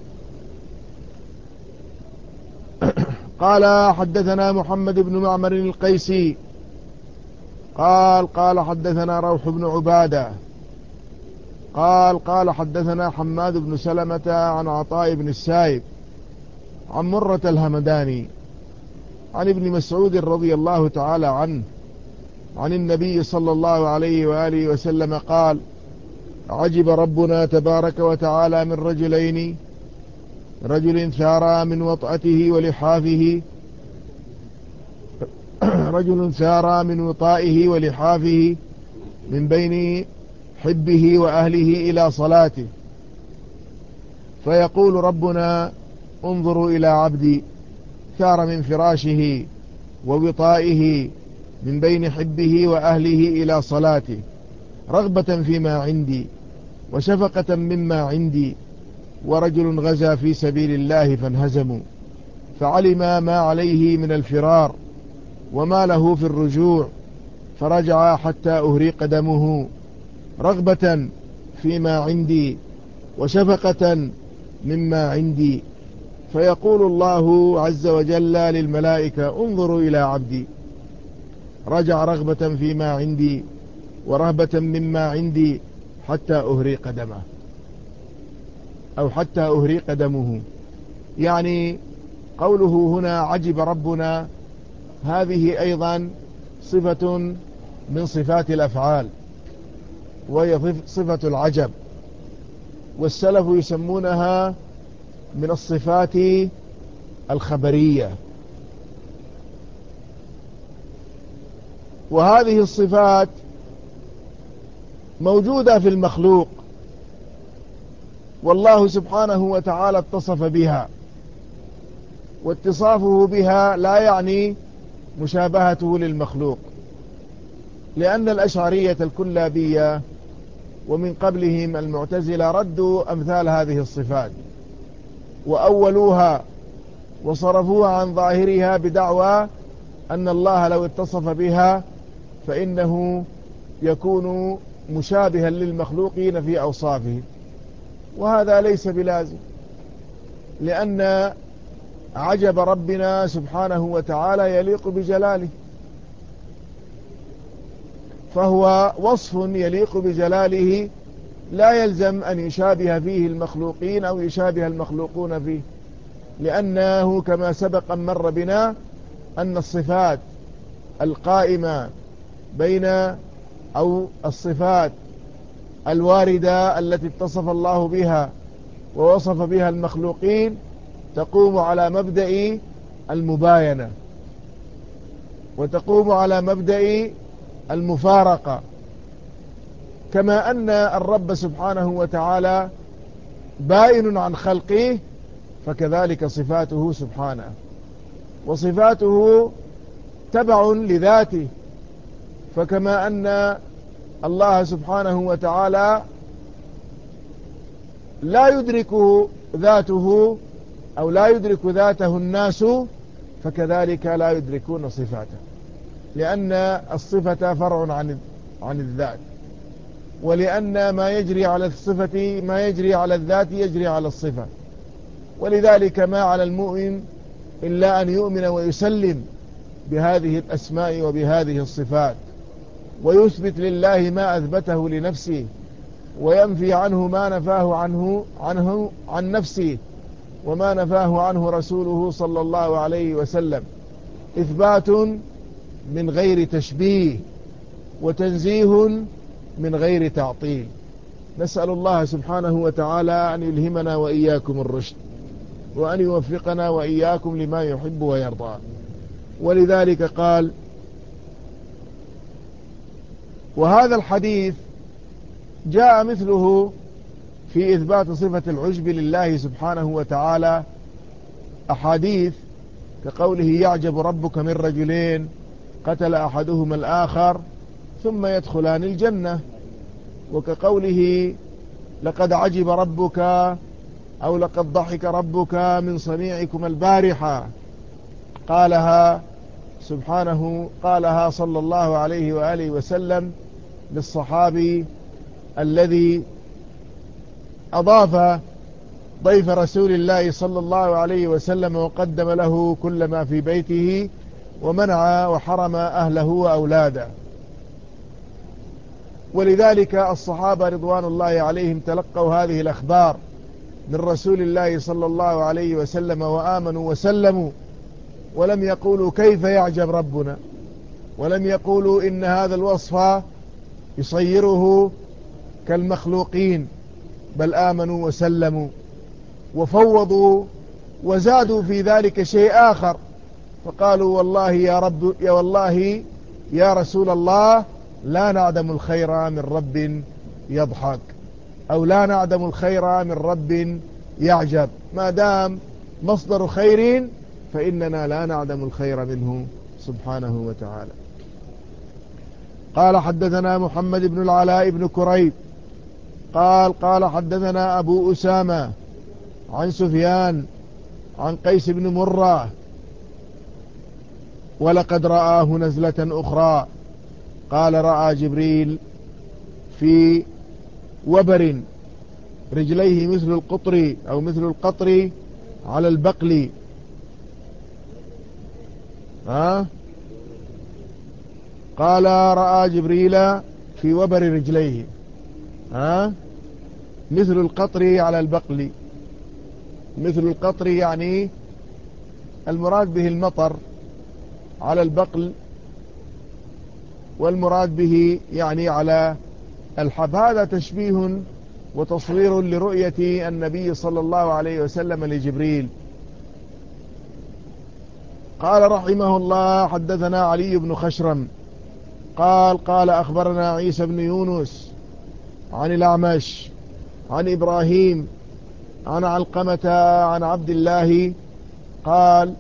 قال: حدثنا محمد بن معمر القيسي قال قال حدثنا روح بن عبادة قال قال حدثنا حماد بن سلمة عن عطاء بن السائب عن مرة الهمداني عن ابن مسعود رضي الله تعالى عنه عن النبي صلى الله عليه وآله وسلم قال: عجب ربنا تبارك وتعالى من رجلين، رجل ثارا من وطأته ولحافه رجل ثارا من وطائه ولحافه من بين حبه وأهله إلى صلاته، فيقول ربنا: انظروا إلى عبدي ثار من فراشه ووطائه من بين حبه وأهله إلى صلاته، رغبة فيما عندي وشفقة مما عندي، ورجل غزا في سبيل الله فانهزموا، فعلم ما عليه من الفرار وما له في الرجوع، فرجع حتى أهريق دمه، رغبة فيما عندي وشفقة مما عندي، فيقول الله عز وجل للملائكة: انظروا إلى عبدي رجع رغبة فيما عندي ورهبة مما عندي حتى أهريق دمه، أو حتى أهريق دمه. يعني قوله هنا عجب ربنا، هذه أيضا صفة من صفات الأفعال، وهي صفة العجب، والسلف يسمونها من الصفات الخبرية. وهذه الصفات موجودة في المخلوق، والله سبحانه وتعالى اتصف بها، واتصافه بها لا يعني مشابهته للمخلوق، لأن الأشعرية الكلابية ومن قبلهم المعتزلة ردوا أمثال هذه الصفات وأولوها وصرفوها عن ظاهرها بدعوى أن الله لو اتصف بها فإنه يكون مشابها للمخلوقين في أوصافه، وهذا ليس بلازم، لأن عجب ربنا سبحانه وتعالى يليق بجلاله، فهو وصف يليق بجلاله، لا يلزم أن يشابه فيه المخلوقين أو يشابه المخلوقون فيه، لأنه كما سبق مر بنا أن الصفات القائمة بين أو الصفات الواردة التي اتصف الله بها ووصف بها المخلوقين تقوم على مبدأ المباينة، وتقوم على مبدأ المفارقة، كما أن الرب سبحانه وتعالى بائن عن خلقه، فكذلك صفاته سبحانه، وصفاته تبع لذاته، فكما أن الله سبحانه وتعالى لا يدرك ذاته أو لا يدرك ذاته الناس، فكذلك لا يدركون صفاته، لأن الصفة فرع عن عن الذات، ولأن ما يجري على الصفة ما يجري على الذات يجري على الصفة، ولذلك ما على المؤمن إلا أن يؤمن ويسلم بهذه الأسماء وبهذه الصفات، ويثبت لله ما أثبته لنفسه، وينفي عنه ما نفاه عنه عنه عن نفسه، وما نفاه عنه رسوله صلى الله عليه وسلم، إثبات من غير تشبيه وتنزيه من غير تعطيل. نسأل الله سبحانه وتعالى أن يلهمنا وإياكم الرشد، وأن يوفقنا وإياكم لما يحب ويرضى. ولذلك قال: وهذا الحديث جاء مثله في إثبات صفة العجب لله سبحانه وتعالى أحاديث كقوله يعجب ربك من رجلين قتل أحدهما الآخر ثم يدخلان الجنة، وكقوله لقد عجب ربك أو لقد ضحك ربك من صنيعكم البارحة، قالها سبحانه قالها صلى الله عليه وآله وسلم للصحابي الذي أضاف ضيف رسول الله صلى الله عليه وسلم وقدم له كل ما في بيته ومنع وحرم أهله وأولاده. ولذلك الصحابة رضوان الله عليهم تلقوا هذه الأخبار من رسول الله صلى الله عليه وسلم وآمنوا وسلموا، ولم يقولوا كيف يعجب ربنا، ولم يقولوا إن هذا الوصف يصيره كالمخلوقين، بل آمنوا وسلموا وفوضوا وزادوا في ذلك شيء آخر، فقالوا والله يا رب يا والله يا رسول الله لا نعدم الخير من رب يضحك، أو لا نعدم الخير من رب يعجب، ما دام مصدر خير فإننا لا نعدم الخير منه سبحانه وتعالى. قال حدثنا محمد بن العلاء بن كريب قال قال حدثنا أبو أسامة عن سفيان عن قيس بن مرة ولقد رآه نزلة أخرى، قال رأى جبريل في وبر رجليه مثل القطر أو مثل القطر على البقل، ها قال رأى جبريل في وبر رجليه ها مثل القطر على البقل. مثل القطر يعني المراد به المطر، على البقل والمراد به يعني على الحب. هذا تشبيه وتصوير لرؤية النبي صلى الله عليه وسلم لجبريل. قال رحمه الله حدثنا علي بن خشرم قال قال أخبرنا عيسى بن يونس عن الأعمش عن إبراهيم عن علقمة عن عبد الله قال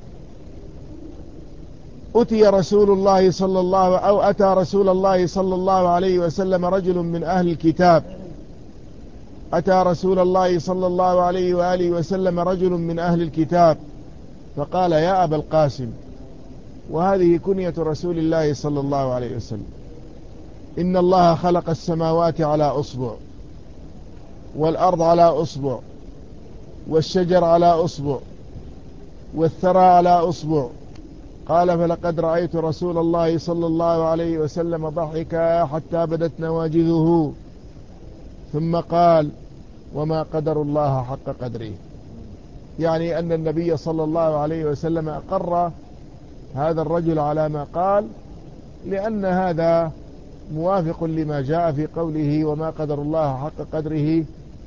أتي رسول الله صلى الله أو أتى رسول الله صلى الله عليه وسلم رجل من أهل الكتاب أتى رسول الله صلى الله عليه وآله وسلم رجل من أهل الكتاب فقال يا أبا القاسم، وهذه كنية رسول الله صلى الله عليه وسلم، إن الله خلق السماوات على أصبع والأرض على أصبع والشجر على أصبع والثرى على أصبع. قال فلقد رأيت رسول الله صلى الله عليه وسلم ضحك حتى بدت نواجذه، ثم قال وما قدر الله حق قدره، يعني أن النبي صلى الله عليه وسلم أقر هذا الرجل على ما قال، لأن هذا موافق لما جاء في قوله وما قدر الله حق قدره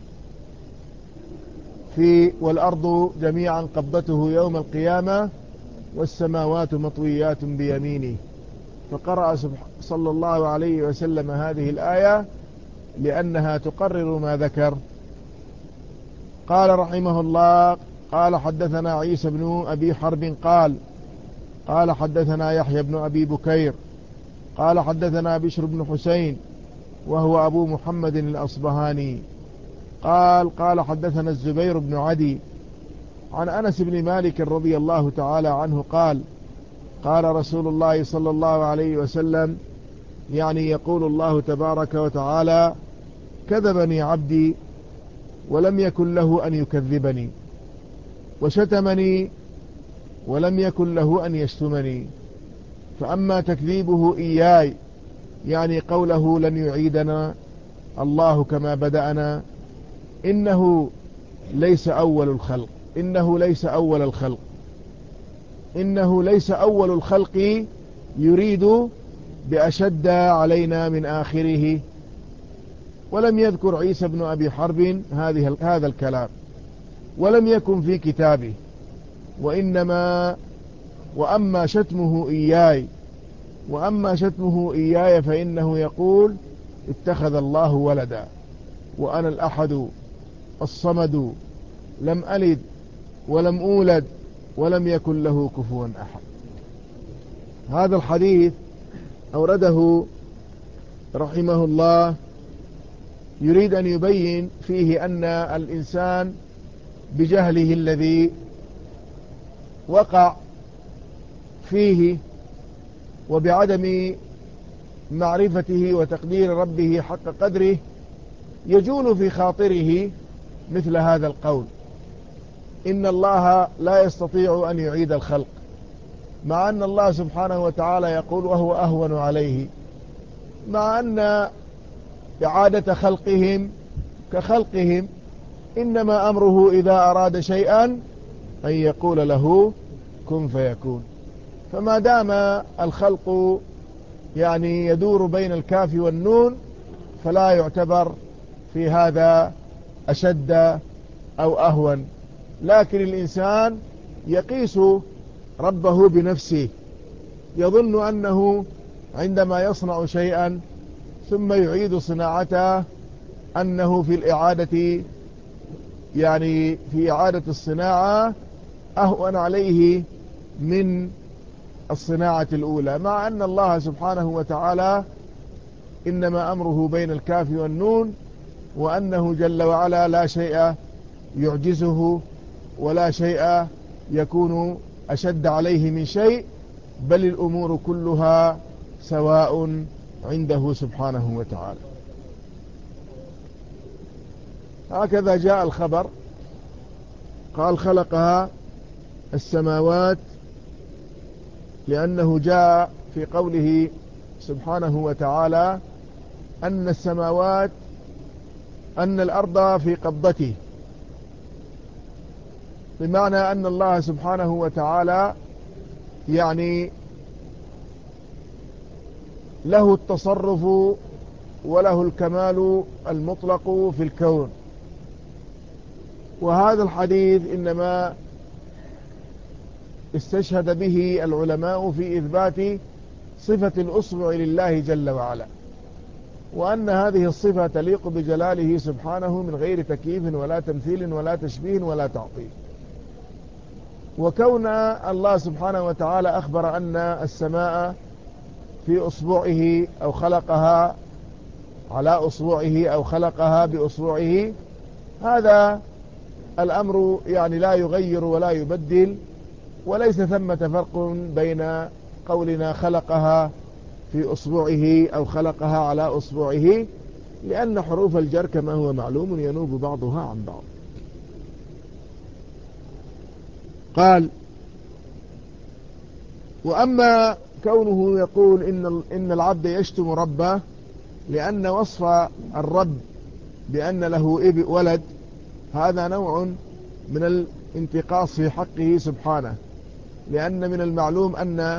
في والأرض جميعا قبضته يوم القيامة والسماوات مطويات بيمينه. فقرأ صلى الله عليه وسلم هذه الآية لأنها تقرر ما ذكر. قال رحمه الله قال حدثنا عيسى بن أبي حرب قال قال حدثنا يحيى بن أبي بكير قال حدثنا بشر بن حسين وهو أبو محمد الأصبهاني قال قال حدثنا الزبير بن عدي عن أنس بن مالك رضي الله تعالى عنه قال قال رسول الله صلى الله عليه وسلم، يعني يقول الله تبارك وتعالى كذبني عبدي ولم يكن له أن يكذبني، وشتمني ولم يكن له أن يشتمني، فأما تكذيبه إياي يعني قوله لن يعيدنا الله كما بدأنا، إنه ليس أول الخلق إنه ليس أول الخلق إنه ليس أول الخلق يريد بأشد علينا من آخره. ولم يذكر عيسى بن أبي حرب هذه هذا الكلام، ولم يكن في كتابه، وإنما وأما شتمه إياي وأما شتمه إياي فإنه يقول اتخذ الله ولدا وأنا الأحد الصمد لم ألد ولم أولد ولم يكن له كفوا أحد. هذا الحديث أورده رحمه الله يريد أن يبين فيه أن الإنسان بجهله الذي وقع فيه وبعدم معرفته وتقدير ربه حق قدره يجول في خاطره مثل هذا القول: إن الله لا يستطيع أن يعيد الخلق، مع أن الله سبحانه وتعالى يقول وهو أهون عليه، مع أن إعادة خلقهم كخلقهم، إنما أمره إذا أراد شيئا أن يقول له كن فيكون. فما دام الخلق يعني يدور بين الكاف والنون فلا يعتبر في هذا أشد أو أهون، لكن الإنسان يقيس ربه بنفسه، يظن أنه عندما يصنع شيئا ثم يعيد صناعته أنه في الإعادة يعني في إعادة الصناعة أهون عليه من الصناعة الأولى، مع أن الله سبحانه وتعالى إنما أمره بين الكاف والنون، وأنه جل وعلا لا شيء يعجزه ولا شيء يكون أشد عليه من شيء، بل الأمور كلها سواء عنده سبحانه وتعالى. هكذا جاء الخبر، قال خلقها السماوات، لأنه جاء في قوله سبحانه وتعالى أن السماوات أن الأرض في قبضته، بمعنى أن الله سبحانه وتعالى يعني له التصرف وله الكمال المطلق في الكون. وهذا الحديث إنما استشهد به العلماء في إثبات صفة الأصبع لله جل وعلا، وأن هذه الصفة تليق بجلاله سبحانه من غير تكييف ولا تمثيل ولا تشبيه ولا تعطيل. وكون الله سبحانه وتعالى أخبر أن السماء في أصبعه أو خلقها على أصبعه أو خلقها بأصبعه، هذا الأمر يعني لا يغير ولا يبدل، وليس ثمة فرق بين قولنا خلقها في أصبعه أو خلقها على أصبعه، لأن حروف الجر كما هو معلوم ينوب بعضها عن بعض. قال: وأما كونه يقول إن إن العبد يشتم ربه لأن وصف الرب بأن له اب ولد، هذا نوع من الانتقاص في حقه سبحانه، لأن من المعلوم أن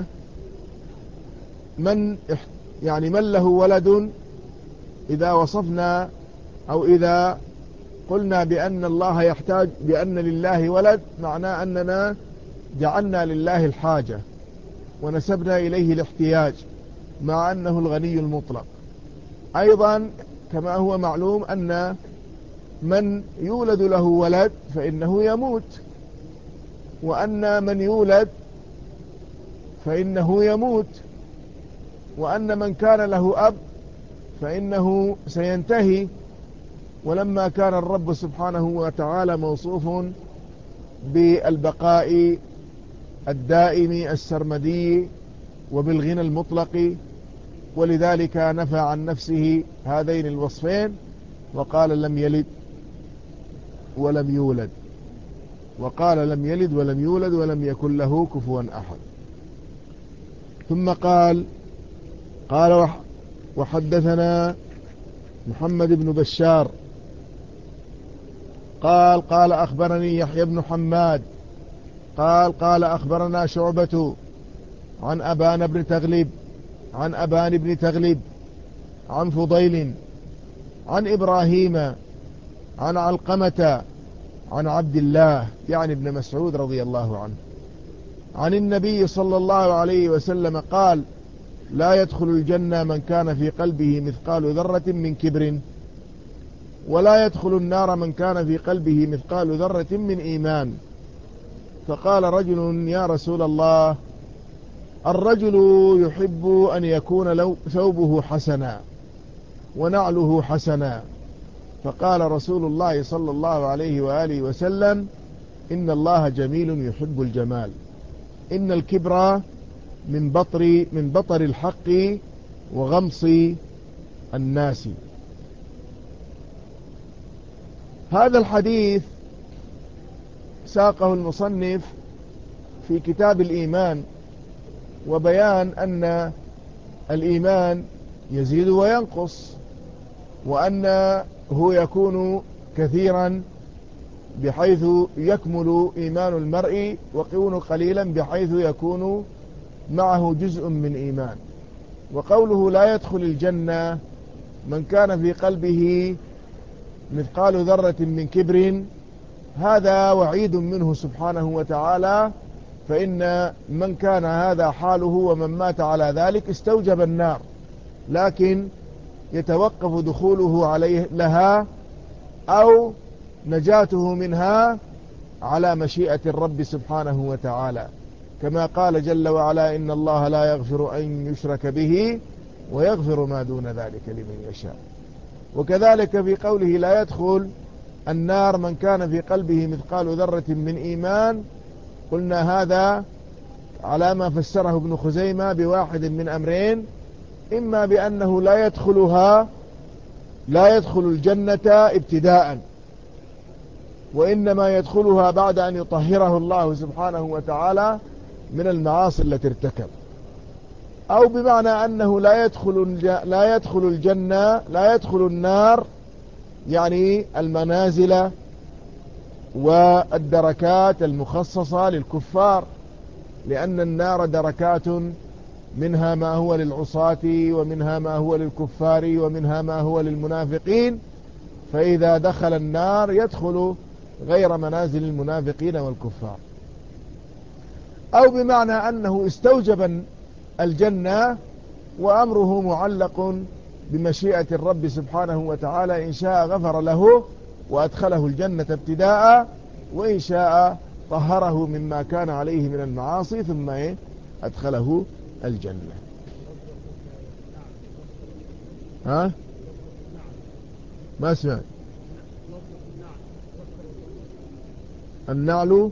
من يعني من له ولد، إذا وصفنا أو إذا قلنا بأن الله يحتاج بأن لله ولد، معناه أننا جعلنا لله الحاجة ونسبنا إليه الاحتياج، مع أنه الغني المطلق. أيضا كما هو معلوم أن من يولد له ولد فإنه يموت، وأن من يولد فإنه يموت، وأن من كان له أب فإنه سينتهي. ولما كان الرب سبحانه وتعالى موصوف بالبقاء الدائم السرمدي وبالغنى المطلق، ولذلك نفى عن نفسه هذين الوصفين وقال لم يلد ولم يولد، وقال لم يلد ولم يولد ولم يكن له كفوا أحد. ثم قال قال وحدثنا محمد بن بشار قال قال أخبرني يحيى بن حماد قال قال أخبرنا شعبة عن أبان بن تغلب عن أبان بن تغلب عن فضيل عن إبراهيم عن علقمة عن عبد الله يعني ابن مسعود رضي الله عنه عن النبي صلى الله عليه وسلم قال: لا يدخل الجنة من كان في قلبه مثقال ذرة من كبر، ولا يدخل النار من كان في قلبه مثقال ذرة من إيمان. فقال رجل: يا رسول الله، الرجل يحب أن يكون لو ثوبه حسنا ونعله حسنا. فقال رسول الله صلى الله عليه وآله وسلم: إن الله جميل يحب الجمال، إن الكبر من بطر من بطر الحق وغمص الناس. هذا الحديث ساقه المصنف في كتاب الإيمان، وبيان أن الإيمان يزيد وينقص، وأنه يكون كثيرا بحيث يكمل إيمان المرء، ويكون قليلا بحيث يكون معه جزء من إيمان. وقوله لا يدخل الجنة من كان في قلبه مثقال ذرة من كبر، هذا وعيد منه سبحانه وتعالى، فإن من كان هذا حاله ومن مات على ذلك استوجب النار، لكن يتوقف دخوله عليه لها أو نجاته منها على مشيئة الرب سبحانه وتعالى، كما قال جل وعلا: إن الله لا يغفر أن يشرك به ويغفر ما دون ذلك لمن يشاء. وكذلك في قوله لا يدخل النار من كان في قلبه مثقال ذرة من إيمان، قلنا هذا على ما فسره ابن خزيمة بواحد من أمرين: إما بأنه لا يدخلها لا يدخل الجنة ابتداء، وإنما يدخلها بعد أن يطهره الله سبحانه وتعالى من المعاصي التي ارتكب، أو بمعنى أنه لا يدخل لا يدخل الجنة لا يدخل النار، يعني المنازل والدركات المخصصة للكفار، لأن النار دركات، منها ما هو للعصاة، ومنها ما هو للكفار، ومنها ما هو للمنافقين. فإذا دخل النار يدخل غير منازل المنافقين والكفار. أو بمعنى أنه استوجب الجنة وأمره معلق بمشيئة الرب سبحانه وتعالى، إن شاء غفر له وأدخله الجنة ابتداء، وإن شاء طهره مما كان عليه من المعاصي ثم أدخله الجنة. ها؟ ما سمعت. النعل،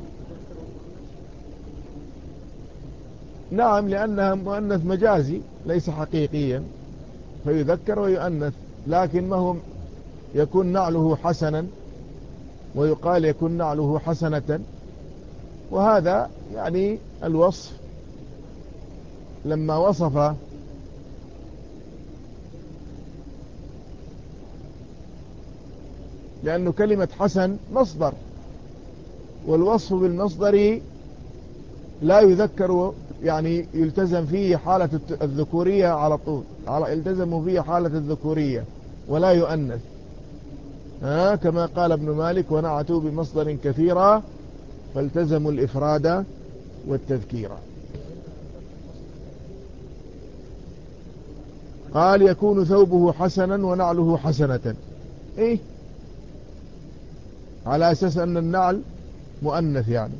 نعم، لأنها مؤنث مجازي ليس حقيقيا، فيذكر ويؤنث، لكن ما هو يكون نعله حسنا، ويقال يكون نعله حسنة، وهذا يعني الوصف لما وصف لأنه كلمة حسن مصدر، والوصف بالمصدر لا يذكر، يعني يلتزم فيه حالة الذكورية على طول، يلتزم فيه حالة الذكورية ولا يؤنث، ها كما قال ابن مالك: ونعتوا بمصدر كثيرا فالتزموا الإفراد والتذكير. قال: يكون ثوبه حسنا ونعله حسنة، إيه؟ على أساس أن النعل مؤنث يعني.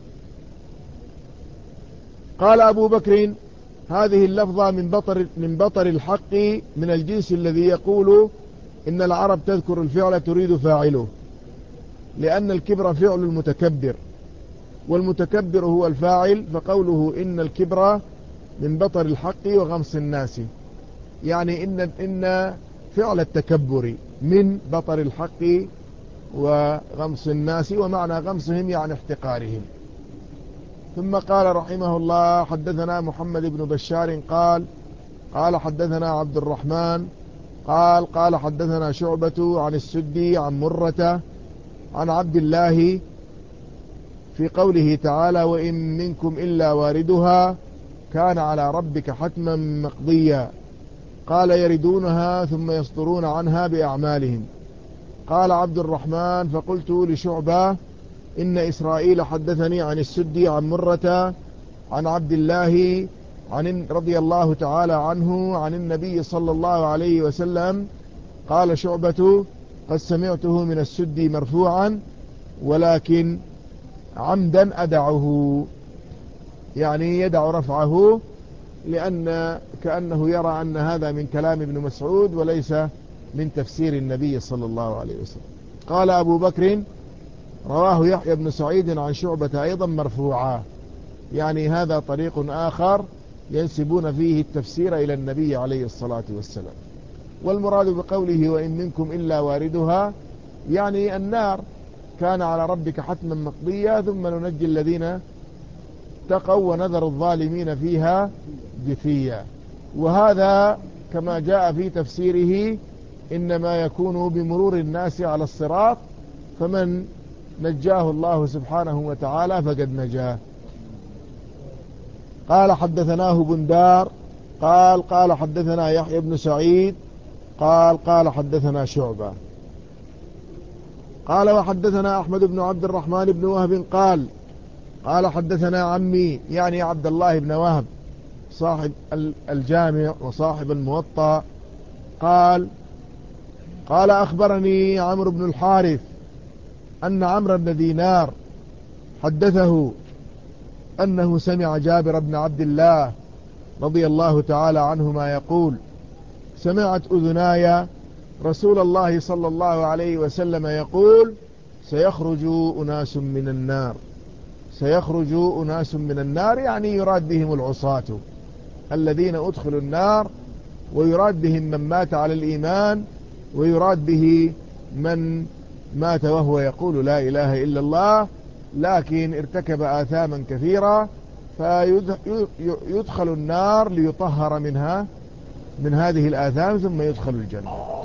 قال أبو بكر: هذه اللفظة من بطر, من بطر الحق، من الجنس الذي يقول إن العرب تذكر الفعل تريد فاعله، لأن الكبر فعل المتكبر، والمتكبر هو الفاعل، فقوله إن الكبر من بطر الحق وغمص الناس، يعني إن, إن فعل التكبر من بطر الحق وغمص الناس، ومعنى غمصهم يعني احتقارهم. ثم قال رحمه الله: حدثنا محمد بن بشار قال قال حدثنا عبد الرحمن قال قال حدثنا شعبة عن السدي عن مرة عن عبد الله في قوله تعالى: وإن منكم إلا واردها كان على ربك حتما مقضيا. قال: يردونها ثم يصدرون عنها بأعمالهم. قال عبد الرحمن: فقلت لشعبة: إن إسرائيل حدثني عن السدي عن مرة عن عبد الله عن رضي الله تعالى عنه عن النبي صلى الله عليه وسلم قال شعبة قد سمعته من السدي مرفوعا ولكن عمدا أدعه، يعني يدع رفعه لأن كأنه يرى أن هذا من كلام ابن مسعود وليس من تفسير النبي صلى الله عليه وسلم. قال أبو بكر رواه يحيى بن سعيد عن شعبة أيضا مرفوعا، يعني هذا طريق آخر ينسبون فيه التفسير إلى النبي عليه الصلاة والسلام. والمراد بقوله وإن منكم إلا واردها يعني النار كان على ربك حتما مقضيا ثم ننجي الذين اتقوا ونذر الظالمين فيها جثيا. وهذا كما جاء في تفسيره إنما يكون بمرور الناس على الصراط، فمن نجاه الله سبحانه وتعالى فقد نجاه. قال حدثناه بندار قال قال حدثنا يحيى بن سعيد قال قال حدثنا شعبة قال وحدثنا أحمد بن عبد الرحمن بن وهب قال قال حدثنا عمي يعني عبد الله بن وهب صاحب الجامع وصاحب الموطأ قال قال أخبرني عمرو بن الحارث أن عمرو بن دينار حدثه أنه سمع جابر بن عبد الله رضي الله تعالى عنهما يقول سمعت أذناي رسول الله صلى الله عليه وسلم يقول سيخرج أناس من النار سيخرج أناس من النار يعني يراد بهم العصاة الذين أدخلوا النار، ويراد بهم من مات على الإيمان، ويراد به من مات وهو يقول لا إله إلا الله لكن ارتكب آثاما كثيرة فيدخل النار ليطهر منها من هذه الآثام ثم يدخل الجنة.